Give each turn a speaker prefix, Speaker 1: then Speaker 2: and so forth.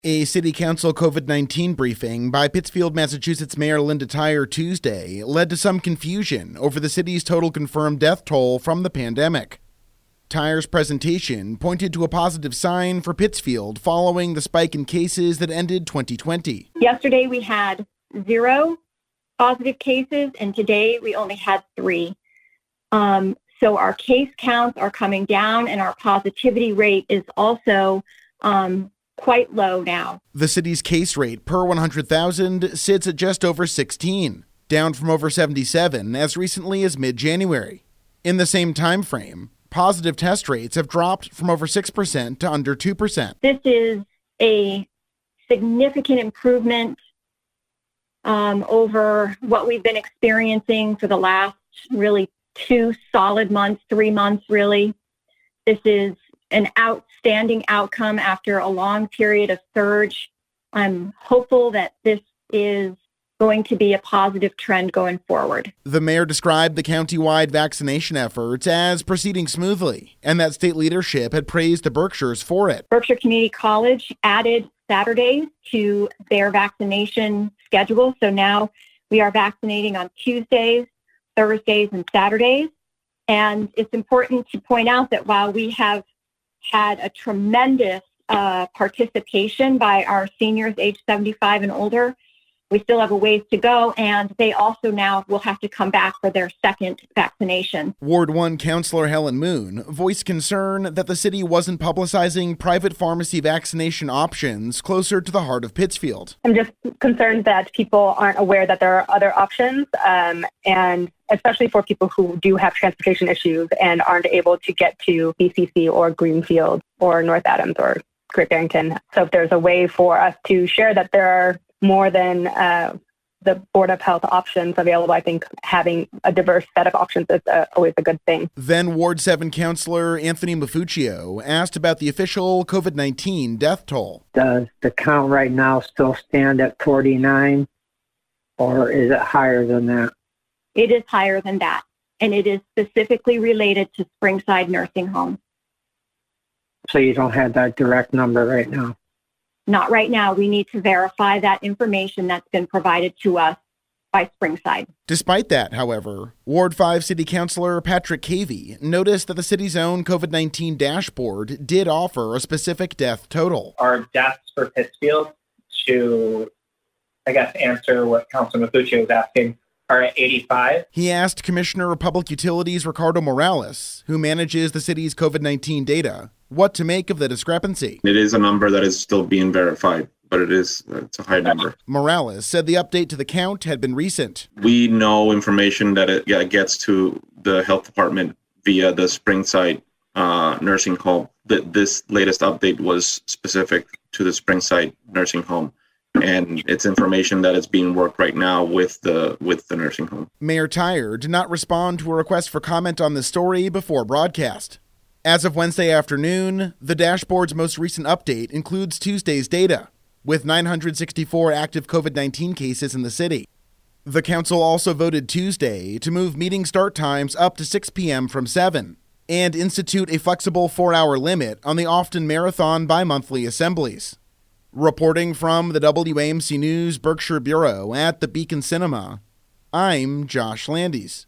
Speaker 1: A City Council COVID-19 briefing by Pittsfield, Massachusetts Mayor Linda Tyer Tuesday led to some confusion over the city's total confirmed death toll from the pandemic. Tyer's presentation pointed to a positive sign for Pittsfield following the spike in cases that ended 2020.
Speaker 2: Yesterday we had 0 positive cases, and today we only had 3. So our case counts are coming down, and our positivity rate is also quite low now.
Speaker 1: The city's case rate per 100,000 sits at just over 16, down from over 77 as recently as mid-January. In the same time frame, positive test rates have dropped from over 6% to under 2%.
Speaker 2: This is a significant improvement over what we've been experiencing for the last really 2 solid months, 3 months really. This is an outstanding outcome after a long period of surge. I'm hopeful that this is going to be a positive trend going forward.
Speaker 1: The mayor described the county-wide vaccination efforts as proceeding smoothly, and that state leadership had praised the Berkshires for it.
Speaker 2: Berkshire Community College added Saturdays to their vaccination schedule, so now we are vaccinating on Tuesdays, Thursdays, and Saturdays. And it's important to point out that while we have had a tremendous participation by our seniors age 75 and older, we still have a ways to go, and they also now will have to come back for their second vaccination.
Speaker 1: Ward 1 Councilor Helen Moon voiced concern that the city wasn't publicizing private pharmacy vaccination options closer to the heart of Pittsfield.
Speaker 3: I'm just concerned that people aren't aware that there are other options, and especially for people who do have transportation issues and aren't able to get to BCC or Greenfield or North Adams or Great Barrington. So if there's a way for us to share that there are more than the Board of Health options available, I think having a diverse set of options is always a good thing.
Speaker 1: Then Ward 7 Councilor Anthony Mafuccio asked about the official COVID-19 death toll.
Speaker 4: Does the count right now still stand at 49, or is it higher than that?
Speaker 2: It is higher than that, and it is specifically related to Springside Nursing Home.
Speaker 4: So you don't have that direct number right now?
Speaker 2: Not right now. We need to verify that information that's been provided to us by Springside.
Speaker 1: Despite that, however, Ward 5 City Councilor Patrick Cavey noticed that the city's own COVID-19 dashboard did offer a specific death total.
Speaker 5: Our deaths for Pittsfield, to, answer what Councilor Mafuccio was asking, are at 85.
Speaker 1: He asked Commissioner of Public Utilities Ricardo Morales, who manages the city's COVID-19 data, what to make of the discrepancy.
Speaker 6: It is a number that is still being verified, but it's a high number.
Speaker 1: Morales said the update to the count had been recent.
Speaker 6: We know information that it gets to the health department via the Springside nursing home. This latest update was specific to the Springside nursing home, and it's information that is being worked right now with the nursing home.
Speaker 1: Mayor Tyer did not respond to a request for comment on the story before broadcast. As of Wednesday afternoon, the dashboard's most recent update includes Tuesday's data, with 964 active COVID-19 cases in the city. The council also voted Tuesday to move meeting start times up to 6 p.m. from 7 and institute a flexible 4-hour limit on the often marathon bi-monthly assemblies. Reporting from the WAMC News Berkshire Bureau at the Beacon Cinema, I'm Josh Landis.